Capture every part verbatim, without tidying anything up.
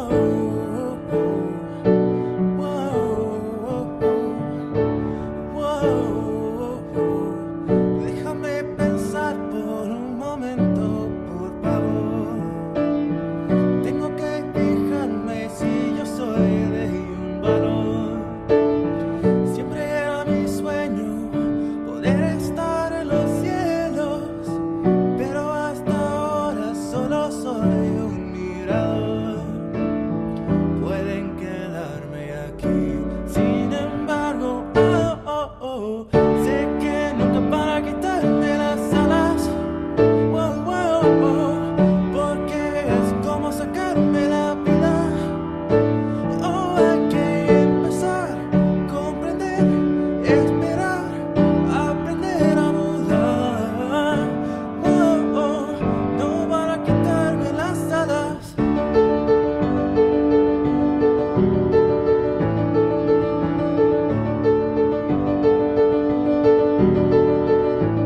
Déjame pensar por un momento, por favor. Tengo que fijarme si yo soy de un valor. Siempre era mi sueño poder estar en los cielos, pero hasta ahora solo soy un mirador. Pueden quedarme aquí, sin embargo, oh, oh, oh, sé que nunca van a quitarme las alas, oh, oh, oh, porque es como sacarme la vida. Oh, hay que empezar, comprender, esperar, aprender a volar. Oh, oh, no van a quitarme las alas.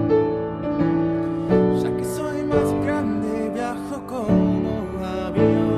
Ya que soy más grande, viajo como avión.